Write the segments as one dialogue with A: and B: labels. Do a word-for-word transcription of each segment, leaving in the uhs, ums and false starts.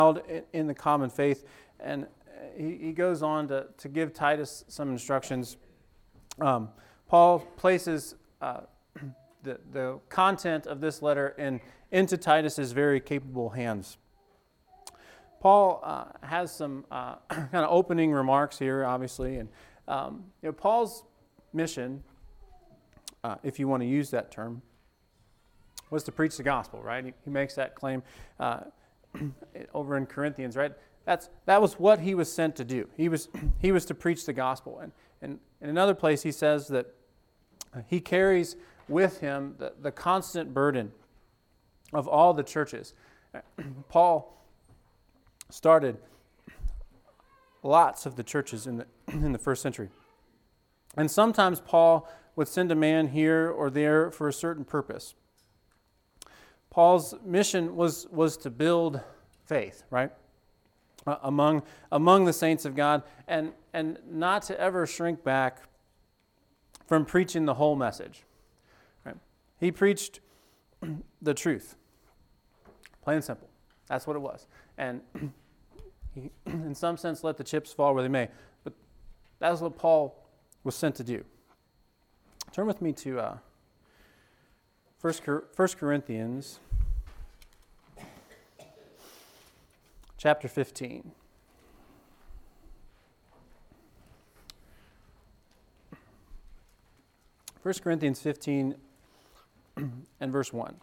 A: in the common faith, and he, he goes on to, to give Titus some instructions. Um, Paul places uh, the, the content of this letter in, into Titus's very capable hands. Paul uh, has some uh, kind of opening remarks here, obviously, and um, you know, Paul's mission, uh, if you want to use that term, was to preach the gospel, right? He, he makes that claim uh, over in Corinthians, right? That's that was what he was sent to do. He was he was to preach the gospel, and and in another place he says that he carries with him the, the constant burden of all the churches. Paul started lots of the churches in the in the first century, and sometimes Paul would send a man here or there for a certain purpose. Paul's mission was was to build faith, right, uh, among among the saints of God, and and not to ever shrink back from preaching the whole message. Right? He preached the truth, plain and simple. That's what it was, and he, in some sense, let the chips fall where they may. But that's what Paul was sent to do. Turn with me to uh, First Corinthians chapter fifteen. First Corinthians fifteen and verse one.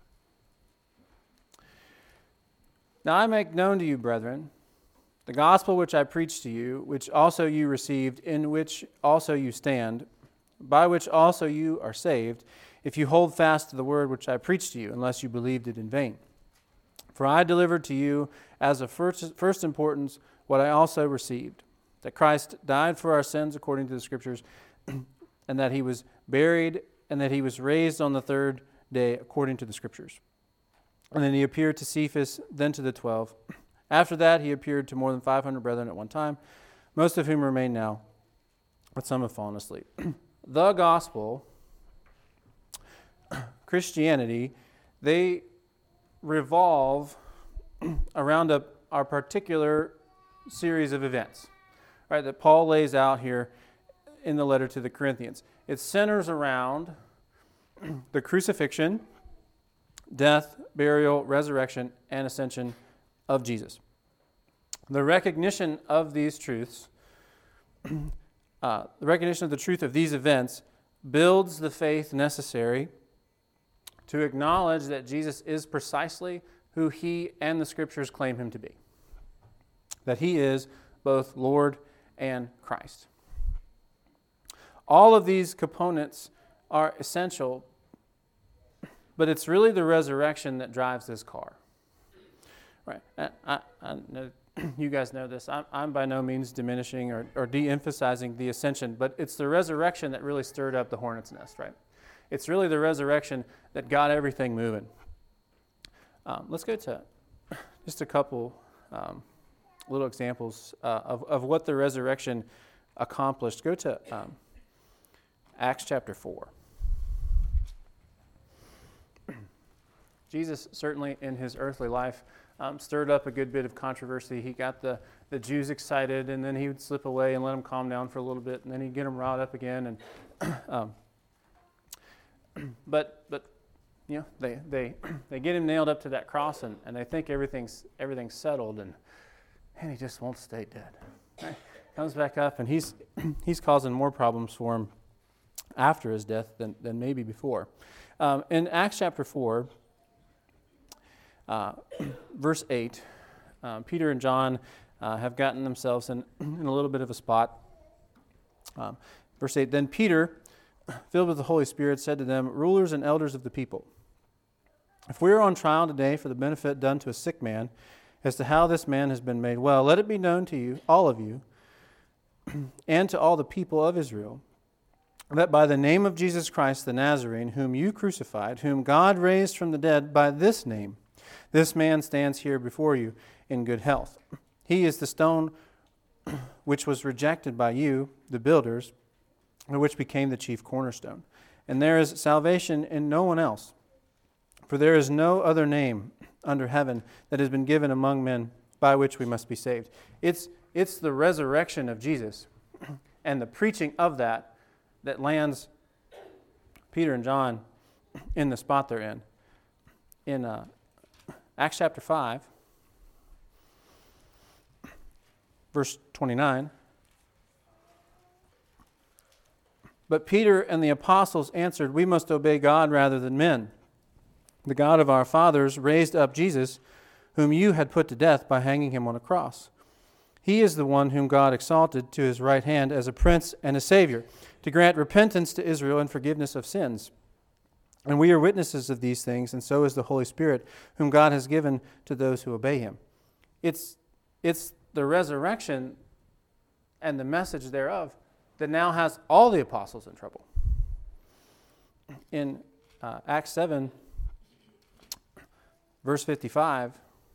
A: Now I make known to you, brethren, the gospel which I preached to you, which also you received, in which also you stand, by which also you are saved, if you hold fast to the word which I preached to you, unless you believed it in vain. For I delivered to you as of first, first importance what I also received, that Christ died for our sins according to the Scriptures, and that he was buried, and that he was raised on the third day according to the Scriptures. And then he appeared to Cephas, then to the twelve. After that he appeared to more than five hundred brethren at one time, most of whom remain now, but some have fallen asleep. The gospel, Christianity, they revolve around a, a particular series of events, right, that Paul lays out here in the letter to the Corinthians. It centers around the crucifixion, death, burial, resurrection, and ascension of Jesus. The recognition of these truths, uh, the recognition of the truth of these events builds the faith necessary to acknowledge that Jesus is precisely who he and the Scriptures claim him to be. That he is both Lord and Christ. All of these components are essential, but it's really the resurrection that drives this car. Right? I, I, I know you guys know this. I'm, I'm by no means diminishing or, or de-emphasizing the ascension, but it's the resurrection that really stirred up the hornet's nest, right? It's really the resurrection that got everything moving. Um, let's go to just a couple um, little examples uh, of, of what the resurrection accomplished. Go to um, Acts chapter four. Jesus certainly in his earthly life um, stirred up a good bit of controversy. He got the, the Jews excited, and then he would slip away and let them calm down for a little bit, and then he'd get them riled up again. And um, but but you know they they they get him nailed up to that cross, and, and they think everything's everything's settled, and and he just won't stay dead. Right? Comes back up, and he's he's causing more problems for him after his death than than maybe before. Um, in Acts chapter four. Uh, verse eight, uh, Peter and John uh, have gotten themselves in, in a little bit of a spot. Um, verse eight, then Peter, filled with the Holy Spirit, said to them, rulers and elders of the people, if we are on trial today for the benefit done to a sick man, as to how this man has been made well, let it be known to you, all of you, and to all the people of Israel, that by the name of Jesus Christ the Nazarene, whom you crucified, whom God raised from the dead, by this name, this man stands here before you in good health. He is the stone which was rejected by you, the builders, and which became the chief cornerstone. And there is salvation in no one else, for there is no other name under heaven that has been given among men by which we must be saved. It's, it's the resurrection of Jesus and the preaching of that that lands Peter and John in the spot they're in. In uh, Acts chapter five, verse twenty-nine, but Peter and the apostles answered, "We must obey God rather than men. The God of our fathers raised up Jesus, whom you had put to death by hanging him on a cross. He is the one whom God exalted to his right hand as a prince and a savior, to grant repentance to Israel and forgiveness of sins. And we are witnesses of these things, and so is the Holy Spirit, whom God has given to those who obey him." It's, it's the resurrection and the message thereof that now has all the apostles in trouble. In uh, Acts seven, verse fifty-five,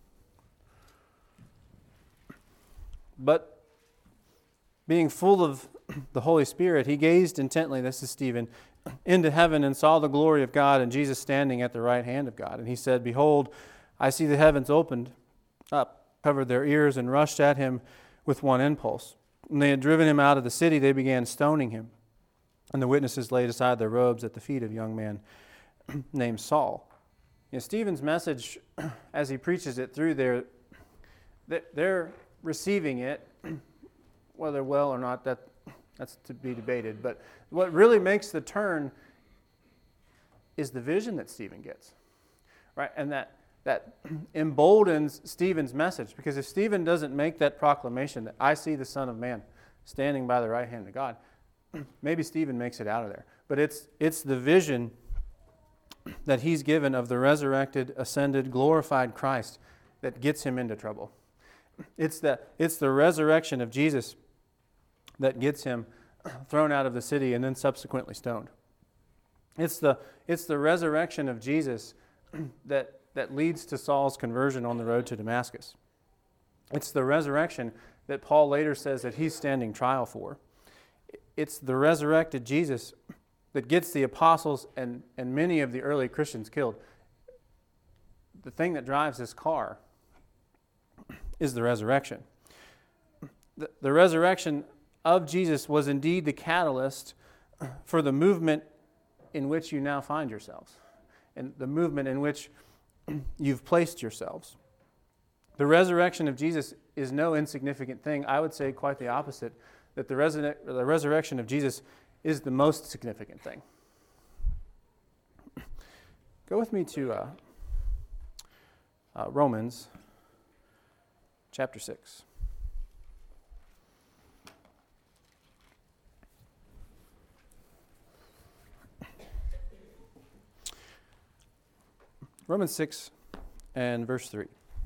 A: but being full of the Holy Spirit, he gazed intently, this is Stephen, into heaven and saw the glory of God and Jesus standing at the right hand of God. And he said, "Behold, I see the heavens opened up, covered their ears, and rushed at him with one impulse. When they had driven him out of the city, they began stoning him. And the witnesses laid aside their robes at the feet of a young man named Saul." You know, Stephen's message, as he preaches it through there, they're receiving it, whether well or not, that that's to be debated. But what really makes the turn is the vision that Stephen gets, right? And that that emboldens Stephen's message. Because if Stephen doesn't make that proclamation that I see the Son of Man standing by the right hand of God, maybe Stephen makes it out of there. But it's it's the vision that he's given of the resurrected, ascended, glorified Christ that gets him into trouble. It's the, it's the resurrection of Jesus that gets him thrown out of the city and then subsequently stoned. It's the, it's the resurrection of Jesus that, that leads to Saul's conversion on the road to Damascus. It's the resurrection that Paul later says that he's standing trial for. It's the resurrected Jesus that gets the apostles and, and many of the early Christians killed. The thing that drives this car is the resurrection. The, the resurrection of Jesus was indeed the catalyst for the movement in which you now find yourselves, and the movement in which you've placed yourselves. The resurrection of Jesus is no insignificant thing. I would say quite the opposite, that the, resur- the resurrection of Jesus is the most significant thing. Go with me to uh, uh, Romans chapter six. Romans six and verse three.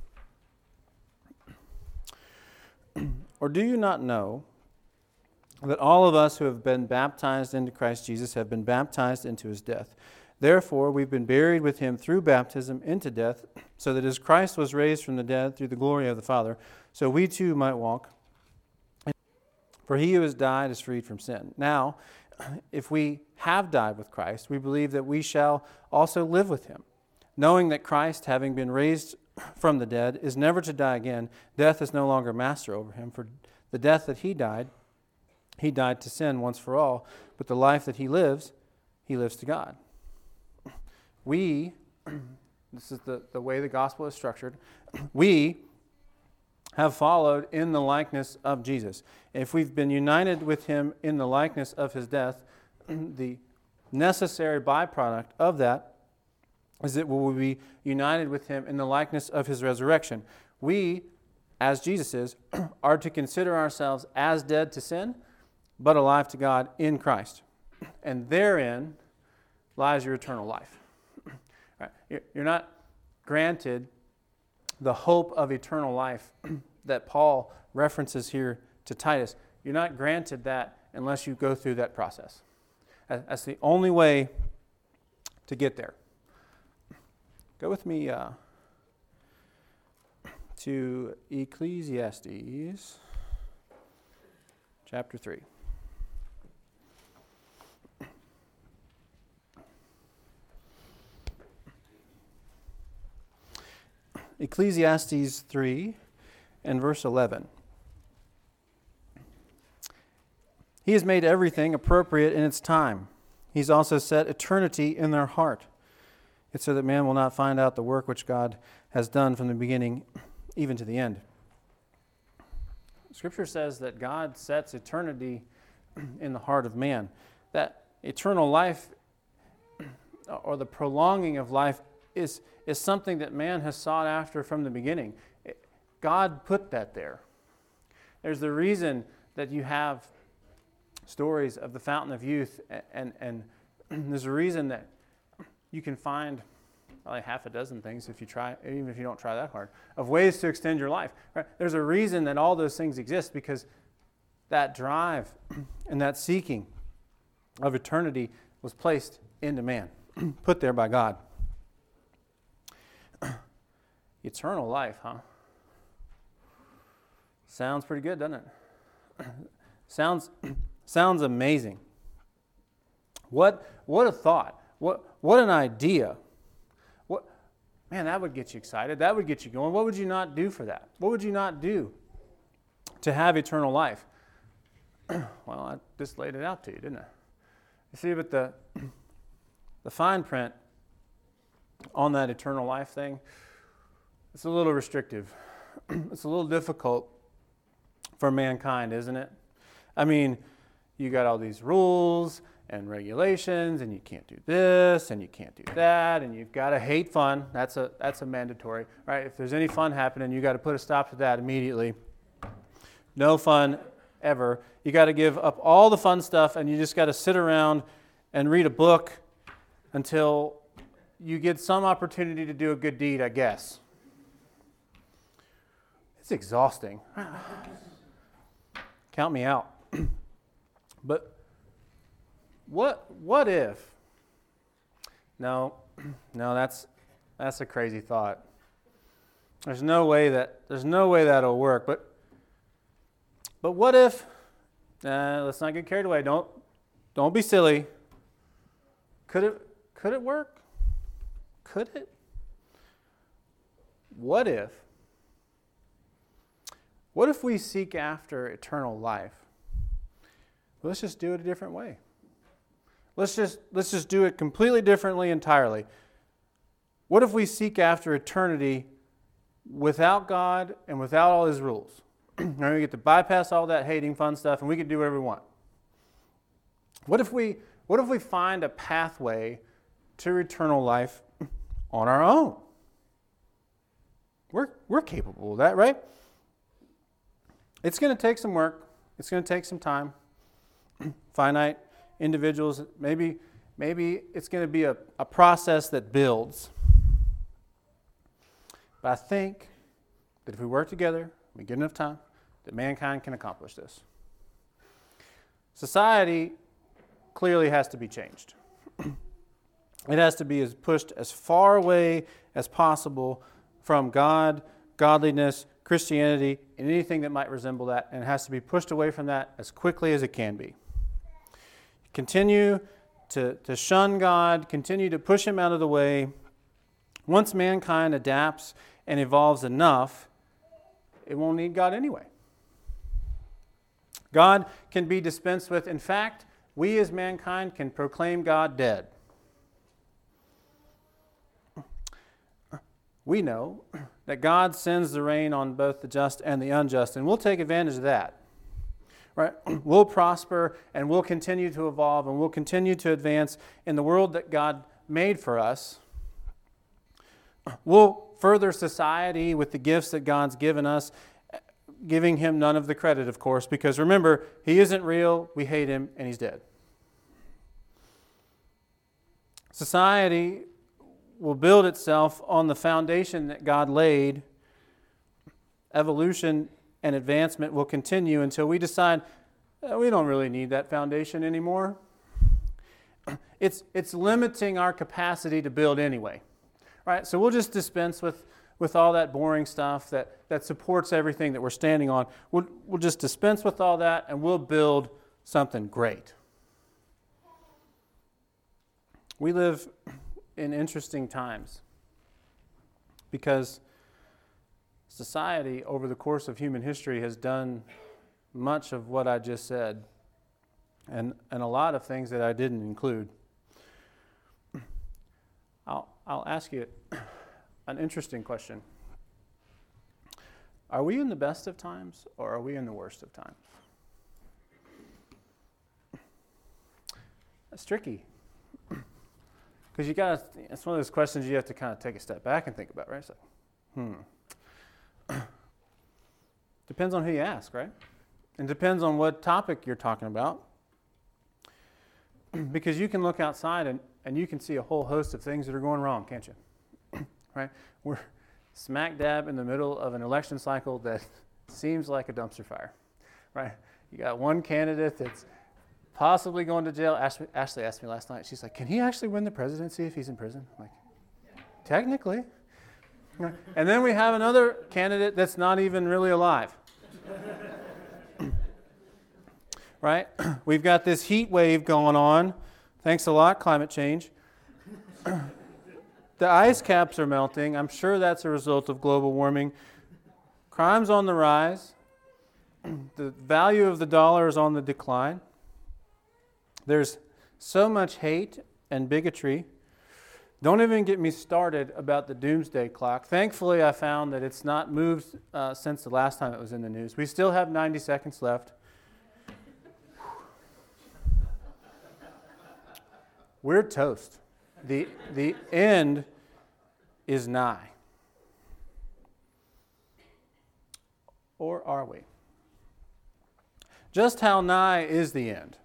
A: Or do you not know that all of us who have been baptized into Christ Jesus have been baptized into his death? Therefore, we've been buried with him through baptism into death, so that as Christ was raised from the dead through the glory of the Father, so we too might walk. For he who has died is freed from sin. Now, if we have died with Christ, we believe that we shall also live with him, knowing that Christ, having been raised from the dead, is never to die again. Death is no longer master over him. For the death that he died, he died to sin once for all, but the life that he lives, he lives to God. We, this is the, the way the gospel is structured, we have followed in the likeness of Jesus. If we've been united with him in the likeness of his death, the necessary byproduct of that is that we will be united with him in the likeness of his resurrection. We, as Jesus is, are to consider ourselves as dead to sin, but alive to God in Christ. And therein lies your eternal life. Right? You're not granted the hope of eternal life that Paul references here to Titus. You're not granted that unless you go through that process. That's the only way to get there. Go with me uh, to Ecclesiastes chapter three. Ecclesiastes three and verse eleven. He has made everything appropriate in its time. He's also set eternity in their heart. It's so that man will not find out the work which God has done from the beginning even to the end. Scripture says that God sets eternity in the heart of man. That eternal life, or the prolonging of life, is, is something that man has sought after from the beginning. God put that there. There's the reason that you have stories of the fountain of youth, and, and, and there's a reason that you can find probably half a dozen things if you try, even if you don't try that hard, of ways to extend your life. Right? There's a reason that all those things exist, because that drive and that seeking of eternity was placed into man, put there by God. Eternal life, huh? Sounds pretty good, doesn't it? Sounds sounds amazing. What what a thought. What what an idea. What man, that would get you excited. That would get you going. What would you not do for that? What would you not do to have eternal life? Well, I just laid it out to you, didn't I? You see, but the the fine print on that eternal life thing, it's a little restrictive. It's a little difficult for mankind, isn't it? I mean, you got all these rules and regulations, and you can't do this, and you can't do that, and you've got to hate fun. That's a that's a mandatory, right? If there's any fun happening, you got to put a stop to that immediately. No fun ever. You got to give up all the fun stuff, and you just got to sit around and read a book until you get some opportunity to do a good deed, I guess. It's exhausting. Count me out. But what what if? No, no, that's that's a crazy thought. There's no way that there's no way that'll work. But but what if? Uh, let's not get carried away. Don't don't be silly. Could it could it work? Could it? What if? What if we seek after eternal life? Let's just do it a different way. Let's just let's just do it completely differently entirely. What if we seek after eternity without God and without all His rules? And we get to bypass all that hating fun stuff, and we can do whatever we want. What if we what if we find a pathway to eternal life on our own? We're we're capable of that, right? It's going to take some work. It's going to take some time. Finite individuals, maybe maybe it's going to be a, a process that builds. But I think that if we work together, we get enough time, that mankind can accomplish this. Society clearly has to be changed. It has to be as pushed as far away as possible from God, godliness, Christianity, and anything that might resemble that, and it has to be pushed away from that as quickly as it can be. Continue to, to shun God, continue to push Him out of the way. Once mankind adapts and evolves enough, it won't need God anyway. God can be dispensed with. In fact, we as mankind can proclaim God dead. We know that God sends the rain on both the just and the unjust, and we'll take advantage of that. Right? We'll prosper, and we'll continue to evolve, and we'll continue to advance in the world that God made for us. We'll further society with the gifts that God's given us, giving Him none of the credit, of course, because remember, He isn't real, we hate Him, and He's dead. Society will build itself on the foundation that God laid. Evolution and advancement will continue until we decide eh, we don't really need that foundation anymore. It's it's limiting our capacity to build anyway. Right? So we'll just dispense with, with all that boring stuff that, that supports everything that we're standing on. We'll, we'll just dispense with all that, and we'll build something great. We live in interesting times because society over the course of human history has done much of what I just said, and, and a lot of things that I didn't include. I'll, I'll ask you an interesting question. Are we in the best of times, or are we in the worst of times? That's tricky. Because you got to, it's one of those questions you have to kind of take a step back and think about, right? It's like, hmm. Depends on who you ask, right? And depends on what topic you're talking about. Because you can look outside and, and you can see a whole host of things that are going wrong, can't you? Right? We're smack dab in the middle of an election cycle that seems like a dumpster fire, right? You got one candidate that's possibly going to jail. Ashley, Ashley asked me last night, she's like, can he actually win the presidency if he's in prison? I'm like, technically. And then we have another candidate that's not even really alive. Right? We've got this heat wave going on. Thanks a lot, climate change. The ice caps are melting. I'm sure that's a result of global warming. Crime's on the rise. The value of the dollar is on the decline. There's so much hate and bigotry. Don't even get me started about the doomsday clock. Thankfully, I found that it's not moved uh, since the last time it was in the news. We still have ninety seconds left. We're toast. The, the end is nigh. Or are we? Just how nigh is the end?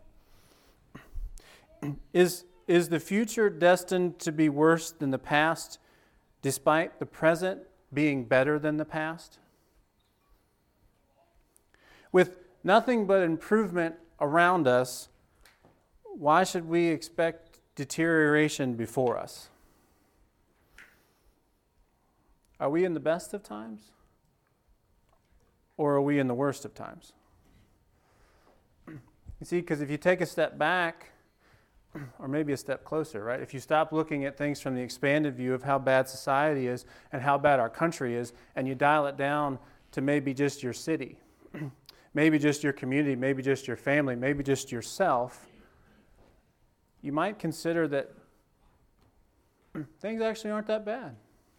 A: Is, is the future destined to be worse than the past, despite the present being better than the past? With nothing but improvement around us, why should we expect deterioration before us? Are we in the best of times? Or are we in the worst of times? You see, because if you take a step back, or maybe a step closer, right? If you stop looking at things from the expanded view of how bad society is and how bad our country is, and you dial it down to maybe just your city, maybe just your community, maybe just your family, maybe just yourself, you might consider that things actually aren't that bad.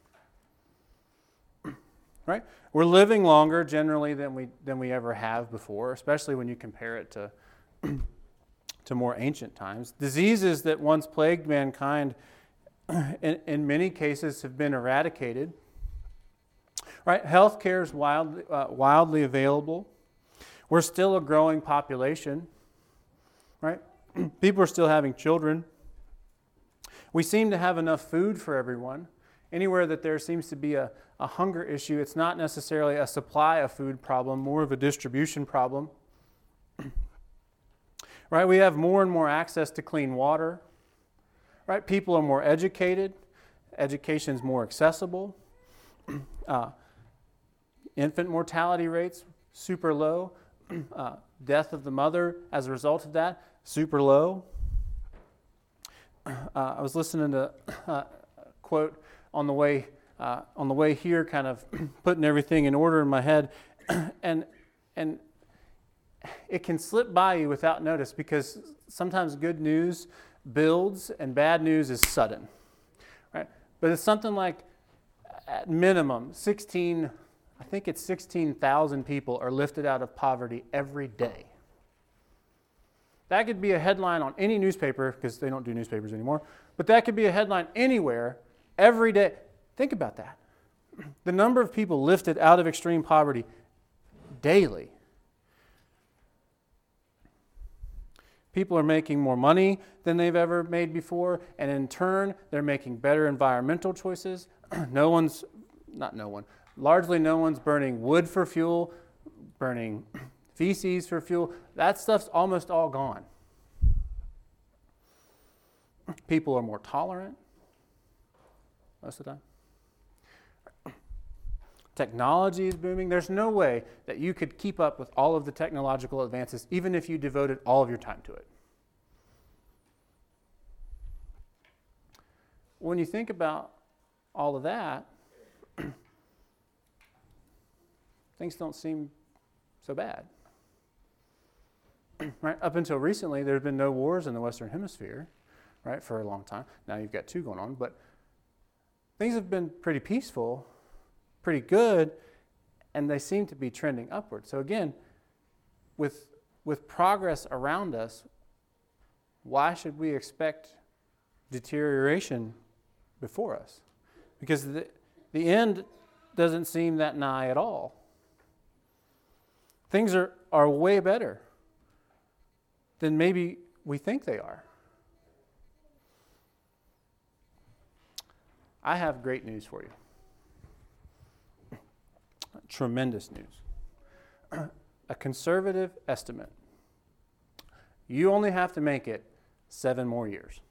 A: Right? We're living longer generally than we than we ever have before, especially when you compare it to to more ancient times. Diseases that once plagued mankind in, in many cases have been eradicated. Right? Healthcare is wildly, uh, wildly available. We're still a growing population. Right? People are still having children. We seem to have enough food for everyone. Anywhere that there seems to be a, a hunger issue, it's not necessarily a supply of food problem, more of a distribution problem. Right? We have more and more access to clean water. Right? People are more educated. Education's more accessible. Uh, infant mortality rates, super low. Uh, death of the mother as a result of that, super low. Uh, I was listening to uh, a quote on the way uh, on the way here, kind of putting everything in order in my head, and and it can slip by you without notice because sometimes good news builds and bad news is sudden, right? But it's something like at minimum sixteen, I think it's sixteen thousand people are lifted out of poverty every day. That could be a headline on any newspaper, because they don't do newspapers anymore, but that could be a headline anywhere, every day. Think about that. The number of people lifted out of extreme poverty daily. People are making more money than they've ever made before, and in turn, they're making better environmental choices. No one's, not no one, largely no one's burning wood for fuel, burning feces for fuel. That stuff's almost all gone. People are more tolerant most of the time. Technology is booming. There's no way that you could keep up with all of the technological advances, even if you devoted all of your time to it. When you think about all of that, things don't seem so bad. Right? Up until recently, there have been no wars in the Western Hemisphere, right, for a long time. Now you've got two going on, but things have been pretty peaceful, pretty good, and they seem to be trending upward. So again, with with progress around us, why should we expect deterioration before us? Because the, the end doesn't seem that nigh at all. Things are, are way better than maybe we think they are. I have great news for you. Tremendous news. A conservative estimate. You only have to make it seven more years.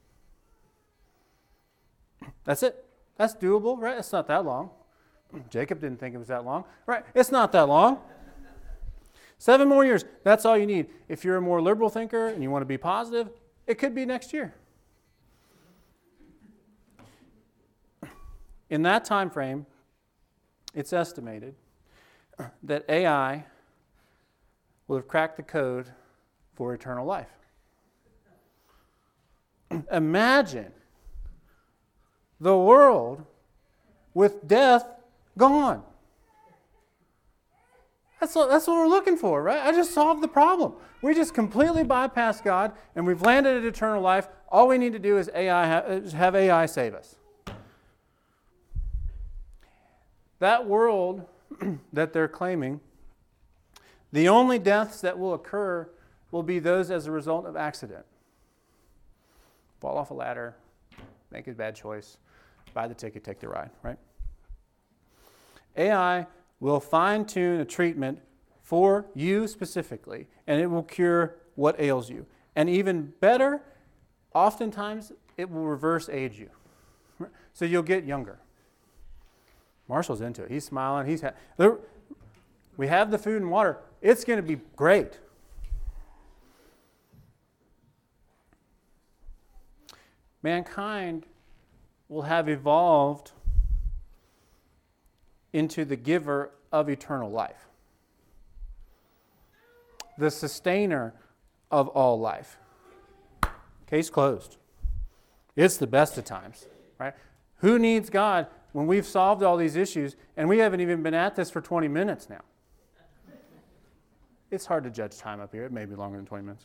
A: That's it. That's doable, right? It's not that long. Jacob didn't think it was that long. Right? It's not that long. Seven more years. That's all you need. If you're a more liberal thinker and you want to be positive, it could be next year. In that time frame, it's estimated that A I will have cracked the code for eternal life. Imagine the world with death gone. That's what, that's what we're looking for, right? I just solved the problem. We just completely bypassed God, and we've landed at eternal life. All we need to do is A I ha- is have A I save us. That world that they're claiming, the only deaths that will occur will be those as a result of accident. Fall off a ladder, make a bad choice, buy the ticket, take the ride, right? A I will fine-tune a treatment for you specifically, and it will cure what ails you. And even better, oftentimes it will reverse age you. So you'll get younger. Marshall's into it. He's smiling. He's ha- there, we have the food and water. It's going to be great. Mankind will have evolved into the giver of eternal life, the sustainer of all life. Case closed. It's the best of times, right? Who needs God when we've solved all these issues and we haven't even been at this for twenty minutes now? It's hard to judge time up here. It may be longer than twenty minutes.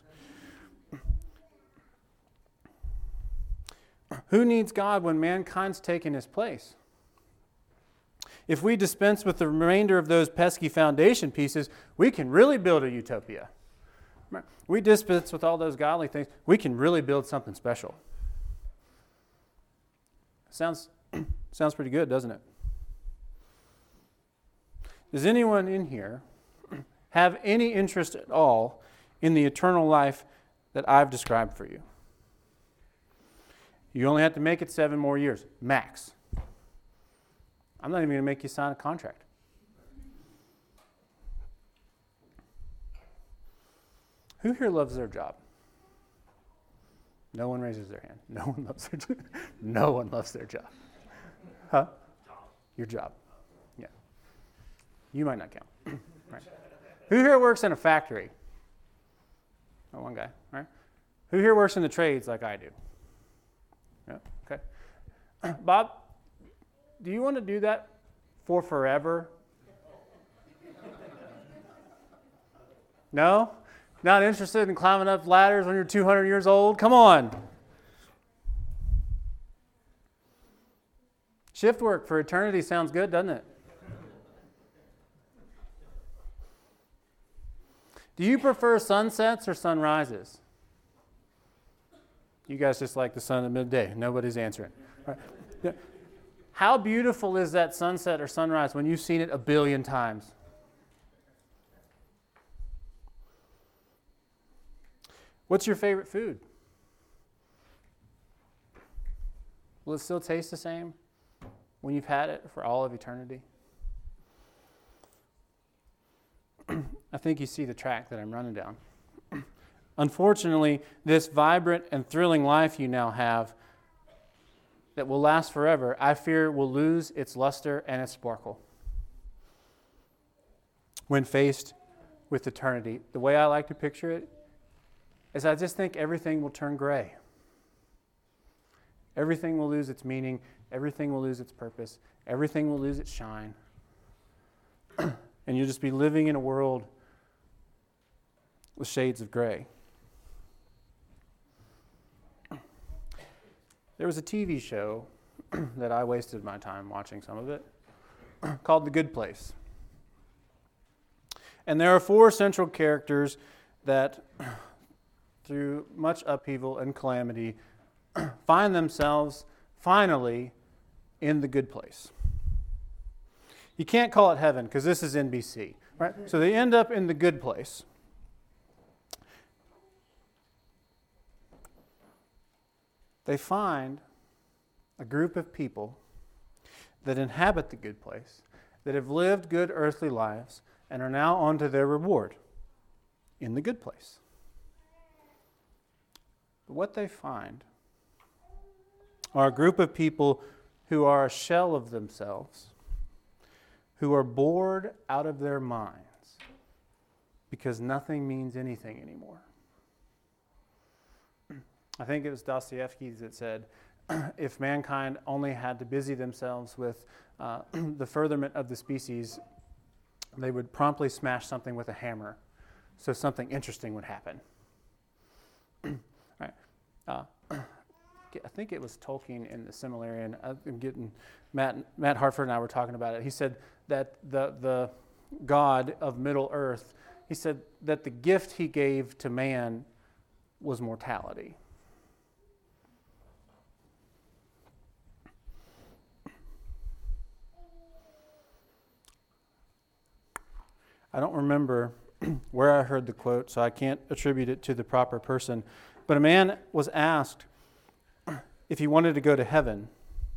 A: Who needs God when mankind's taken his place? If we dispense with the remainder of those pesky foundation pieces, we can really build a utopia. We dispense with all those godly things, we can really build something special. Sounds, sounds pretty good, doesn't it? Does anyone in here have any interest at all in the eternal life that I've described for you? You only have to make it seven more years, max. I'm not even going to make you sign a contract. Who here loves their job? No one raises their hand. No one loves their job. No one loves their job. Huh? Your job. Yeah. You might not count. Right. Who here works in a factory? Oh, one guy. Right. Who here works in the trades like I do? Yeah. Okay. Bob, do you want to do that for forever? No? Not interested in climbing up ladders when you're two hundred years old? Come on. Shift work for eternity sounds good, doesn't it? Do you prefer sunsets or sunrises? You guys just like the sun at midday. Nobody's answering. Right. How beautiful is that sunset or sunrise when you've seen it a billion times? What's your favorite food? Will it still taste the same when you've had it for all of eternity? I think you see the track that I'm running down. Unfortunately, this vibrant and thrilling life you now have that will last forever, I fear will lose its luster and its sparkle. when faced with eternity. The way I like to picture it is I just think everything will turn gray. Everything will lose its meaning. Everything will lose its purpose. Everything will lose its shine. And you'll just be living in a world with shades of gray. There was a T V show that I wasted my time watching some of it called The Good Place. And there are four central characters that, through much upheaval and calamity, find themselves finally in the good place. You can't call it heaven because this is N B C, right? So they end up in the good place. They find a group of people that inhabit the good place, that have lived good earthly lives, and are now on to their reward in the good place. But what they find are a group of people who are a shell of themselves, who are bored out of their minds because nothing means anything anymore. I think it was Dostoevsky that said, if mankind only had to busy themselves with uh, the furtherment of the species, they would promptly smash something with a hammer so something interesting would happen. Right. Uh, I think it was Tolkien in the Silmarillion. I'm getting Matt Matt Hartford and I were talking about it. He said that the the God of Middle Earth, he said that the gift he gave to man was mortality. I don't remember where I heard the quote, so I can't attribute it to the proper person. But a man was asked if he wanted to go to heaven.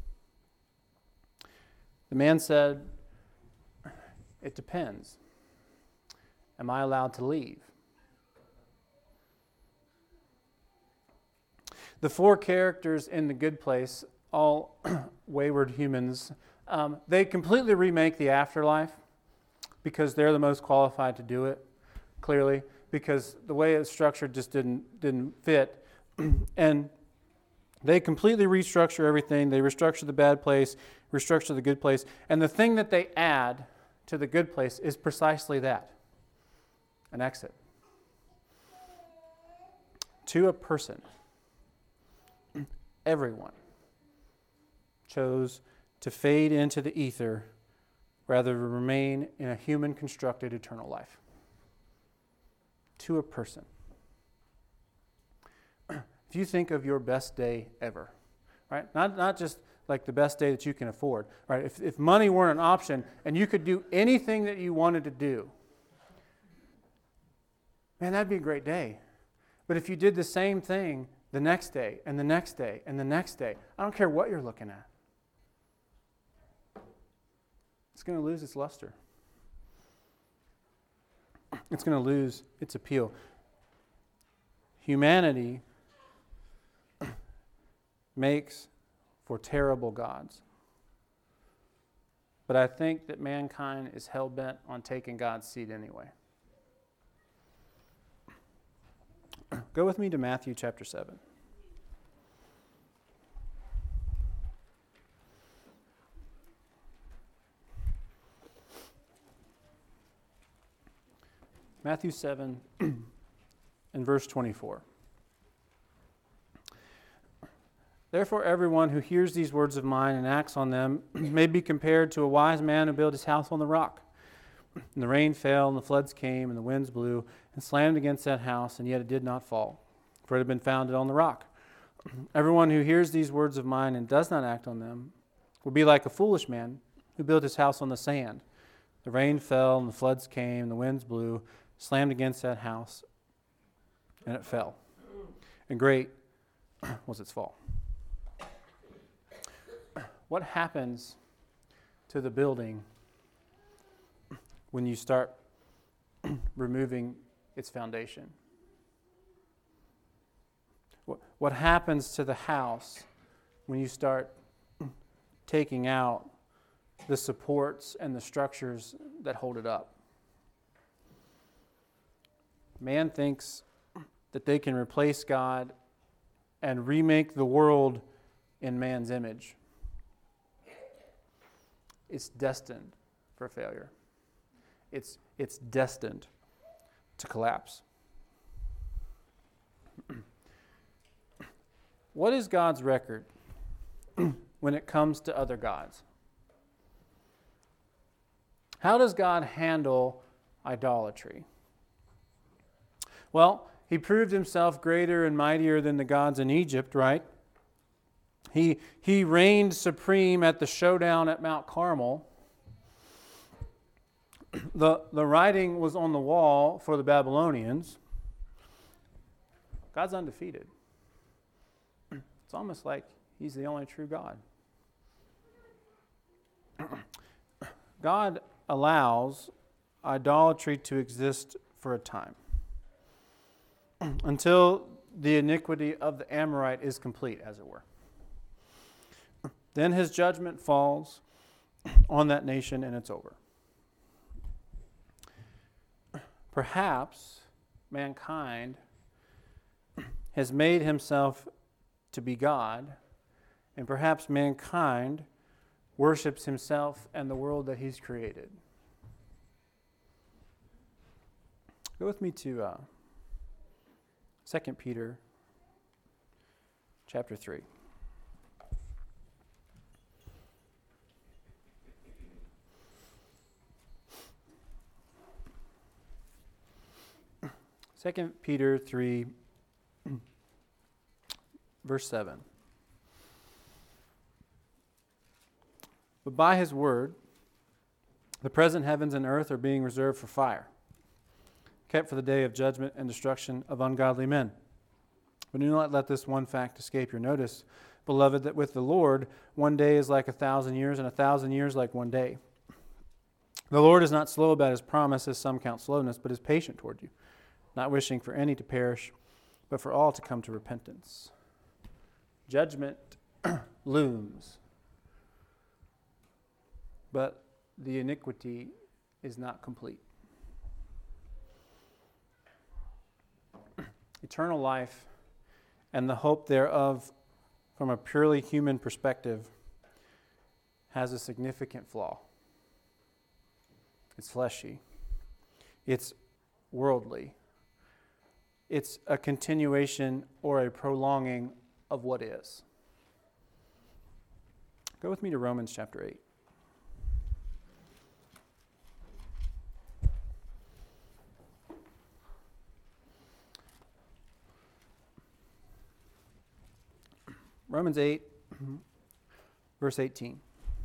A: The man said, "It depends. Am I allowed to leave?" The four characters in The Good Place, all wayward humans, um, they completely remake the afterlife because they're the most qualified to do it, clearly, because the way it's structured just didn't didn't fit. And they completely restructure everything. They restructure the bad place, restructure the good place. And the thing that they add to the good place is precisely that, an exit. To a person, everyone chose to fade into the ether rather than remain in a human-constructed eternal life. To a person. If you think of your best day ever, right? Not, not just like the best day that you can afford, right? If, if money weren't an option and you could do anything that you wanted to do, man, that'd be a great day. But if you did the same thing the next day and the next day and the next day, I don't care what you're looking at, it's going to lose its luster. It's going to lose its appeal. Humanity makes for terrible gods. But I think that mankind is hell-bent on taking God's seat anyway. Go with me to Matthew chapter seven. Matthew seven and verse twenty-four. Therefore, everyone who hears these words of mine and acts on them may be compared to a wise man who built his house on the rock. And the rain fell, and the floods came, and the winds blew, and slammed against that house, and yet it did not fall, for it had been founded on the rock. Everyone who hears these words of mine and does not act on them will be like a foolish man who built his house on the sand. The rain fell, and the floods came, and the winds blew, slammed against that house, and it fell. And great was its fall. What happens to the building when you start removing its foundation? What, what happens to the house when you start taking out the supports and the structures that hold it up? Man thinks that they can replace God and remake the world in man's image. It's destined for failure. It's, it's destined to collapse. What is God's record when it comes to other gods? How does God handle idolatry? Well, he proved himself greater and mightier than the gods in Egypt, right? He, he reigned supreme at the showdown at Mount Carmel. The, the writing was on the wall for the Babylonians. God's undefeated. It's almost like he's the only true God. God allows idolatry to exist for a time until the iniquity of the Amorite is complete, as it were. Then his judgment falls on that nation and it's over. Perhaps mankind has made himself to be God, and perhaps mankind worships himself and the world that he's created. Go with me to uh, Second Peter chapter three. Second Peter three, verse seven. But by his word, the present heavens and earth are being reserved for fire, kept for the day of judgment and destruction of ungodly men. But do not let this one fact escape your notice, beloved, that with the Lord one day is like a thousand years, and a thousand years like one day. The Lord is not slow about his promise, as some count slowness, but is patient toward you, not wishing for any to perish, but for all to come to repentance. Judgment looms, but the iniquity is not complete. Eternal life and the hope thereof, from a purely human perspective, has a significant flaw. It's fleshy. It's worldly. It's a continuation or a prolonging of what is. Go with me to Romans chapter eight. Romans eight, verse eighteen.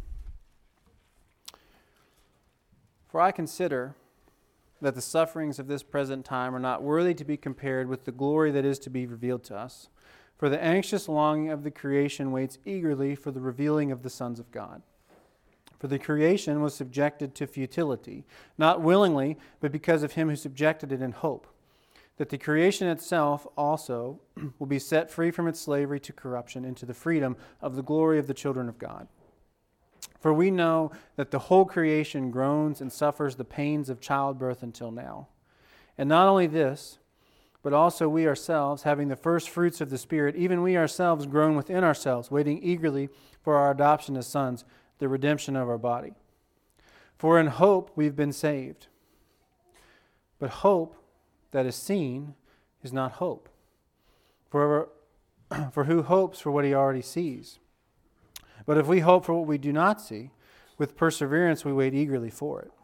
A: For I consider that the sufferings of this present time are not worthy to be compared with the glory that is to be revealed to us. For the anxious longing of the creation waits eagerly for the revealing of the sons of God. For the creation was subjected to futility, not willingly, but because of him who subjected it in hope, that the creation itself also will be set free from its slavery to corruption into the freedom of the glory of the children of God. For we know that the whole creation groans and suffers the pains of childbirth until now. And not only this, but also we ourselves, having the first fruits of the Spirit, even we ourselves groan within ourselves, waiting eagerly for our adoption as sons, the redemption of our body. For in hope we've been saved. But hope that is seen is not hope. For, for who hopes for what he already sees? But if we hope for what we do not see, with perseverance we wait eagerly for it.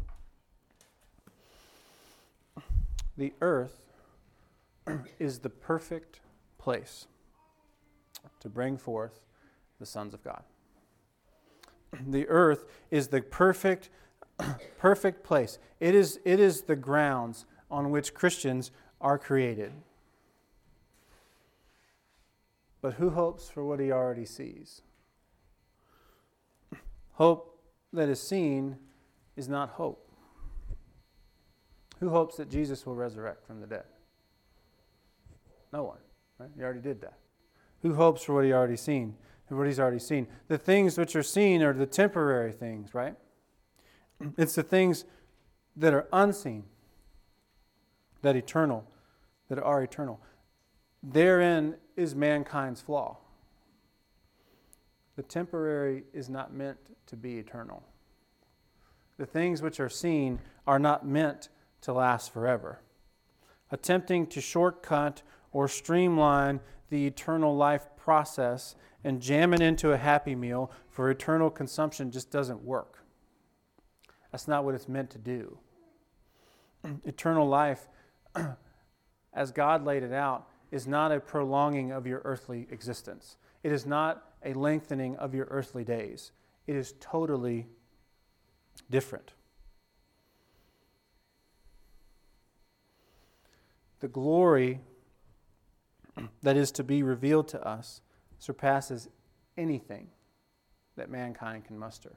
A: The earth is the perfect place to bring forth the sons of God. The earth is the perfect, perfect place. It is, it is the grounds on which Christians are created. But who hopes for what he already sees? Hope that is seen is not hope. Who hopes that Jesus will resurrect from the dead? No one, right? He already did that. Who hopes for what he already seen? What he's already seen. The things which are seen are the temporary things, right? It's the things that are unseen that eternal, that are eternal. Therein is mankind's flaw. The temporary is not meant to be eternal. The things which are seen are not meant to last forever. Attempting to shortcut or streamline the eternal life process and jam it into a Happy Meal for eternal consumption just doesn't work. That's not what it's meant to do. Eternal life, as God laid it out, is not a prolonging of your earthly existence. It is not a lengthening of your earthly days. It is totally different. The glory that is to be revealed to us surpasses anything that mankind can muster.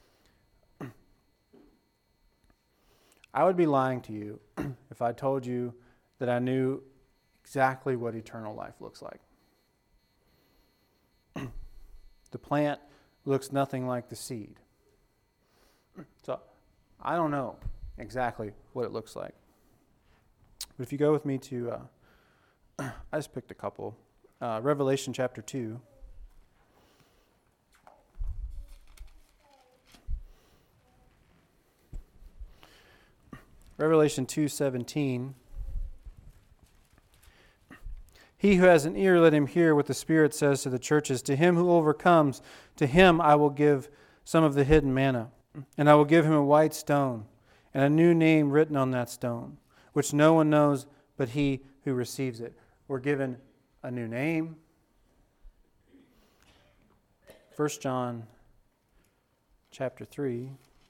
A: I would be lying to you if I told you that I knew exactly what eternal life looks like. The plant looks nothing like the seed. So I don't know exactly what it looks like. But if you go with me to, uh, I just picked a couple. Uh, Revelation chapter two. Revelation two seventeen. He who has an ear, let him hear what the Spirit says to the churches. To him who overcomes, to him I will give some of the hidden manna. And I will give him a white stone, and a new name written on that stone, which no one knows but he who receives it. We're given a new name. First John chapter three.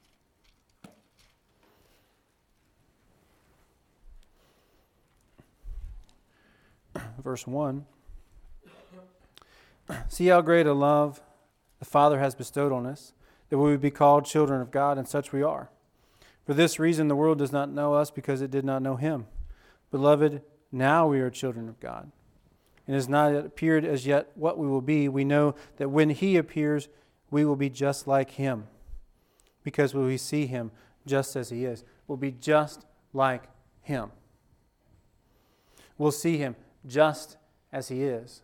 A: Verse one. See how great a love the Father has bestowed on us, that we would be called children of God, and such we are. For this reason the world does not know us, because it did not know him. Beloved, now we are children of God. And it has not yet appeared as yet what we will be. We know that when he appears, we will be just like him, because when we see him just as he is, we'll be just like him. We'll see him just as he is.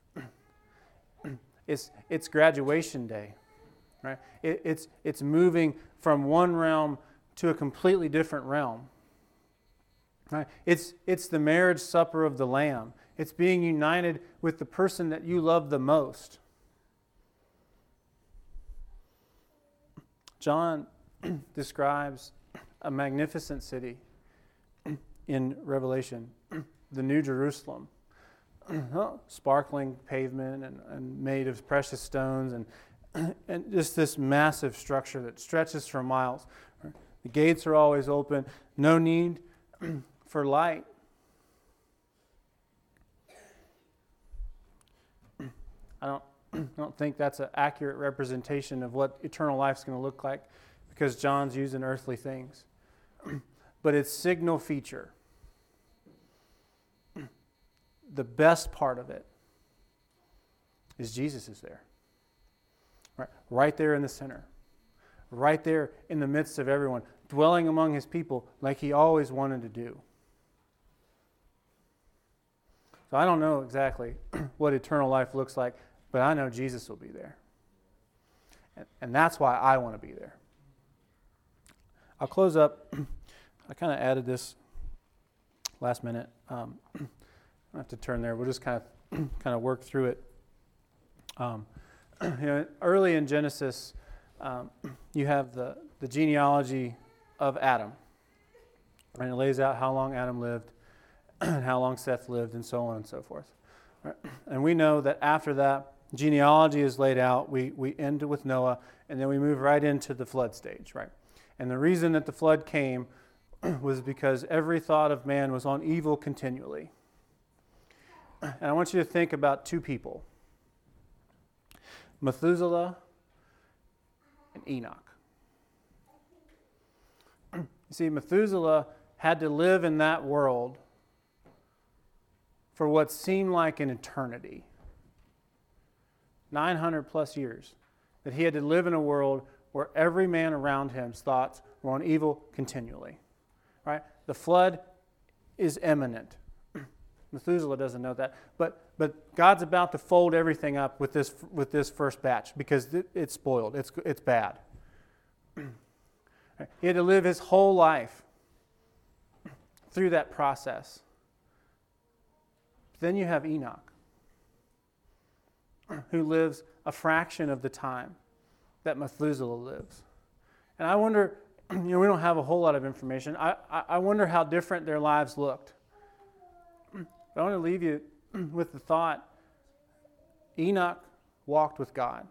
A: It's it's graduation day, right? It, it's it's moving from one realm to a completely different realm. Right? It's it's the marriage supper of the Lamb. It's being united with the person that you love the most. John describes a magnificent city in Revelation, the New Jerusalem. Sparkling pavement and, and made of precious stones and, and just this massive structure that stretches for miles. The gates are always open. No need for light. I don't, I don't think that's an accurate representation of what eternal life is going to look like, because John's using earthly things. But its signal feature, the best part of it, is Jesus is there. Right, right there in the center. Right there in the midst of everyone, dwelling among his people like he always wanted to do. So I don't know exactly what eternal life looks like, but I know Jesus will be there. And, and that's why I want to be there. I'll close up. I kind of added this last minute. Um, I don't have to turn there. We'll just kind of kind of work through it. Um, you know, early in Genesis, um, you have the, the genealogy of Adam. And it lays out how long Adam lived, and how long Seth lived, and so on and so forth. Right? And we know that after that, genealogy is laid out. We, we end with Noah, and then we move right into the flood stage. Right? And the reason that the flood came was because every thought of man was on evil continually. And I want you to think about two people, Methuselah and Enoch. You see, Methuselah had to live in that world for what seemed like an eternity. nine hundred plus years. That he had to live in a world where every man around him's thoughts were on evil continually. Right? The flood is imminent. Methuselah doesn't know that, but but God's about to fold everything up with this with this first batch because it, it's spoiled. It's it's bad. He had to live his whole life through that process. Then you have Enoch, who lives a fraction of the time that Methuselah lives. And I wonder, you know, we don't have a whole lot of information. I, I, I wonder how different their lives looked. I want to leave you with the thought, Enoch walked with God.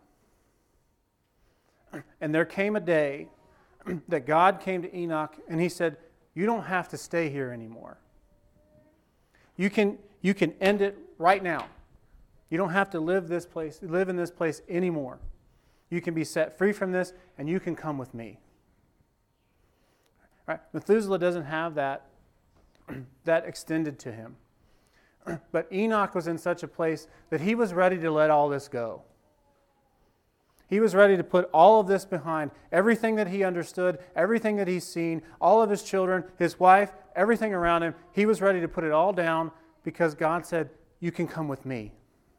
A: And there came a day that God came to Enoch and he said, you don't have to stay here anymore. You can, you can end it right now. You don't have to live this place, live in this place anymore. You can be set free from this and you can come with me. All right? Methuselah doesn't have that, that extended to him. But Enoch was in such a place that he was ready to let all this go. He was ready to put all of this behind, everything that he understood, everything that he's seen, all of his children, his wife, everything around him. He was ready to put it all down because God said, you can come with me.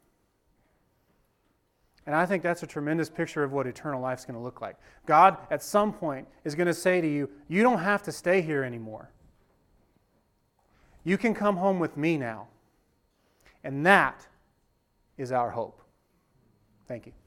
A: And I think that's a tremendous picture of what eternal life is going to look like. God, at some point, is going to say to you, you don't have to stay here anymore. You can come home with me now. And that is our hope. Thank you.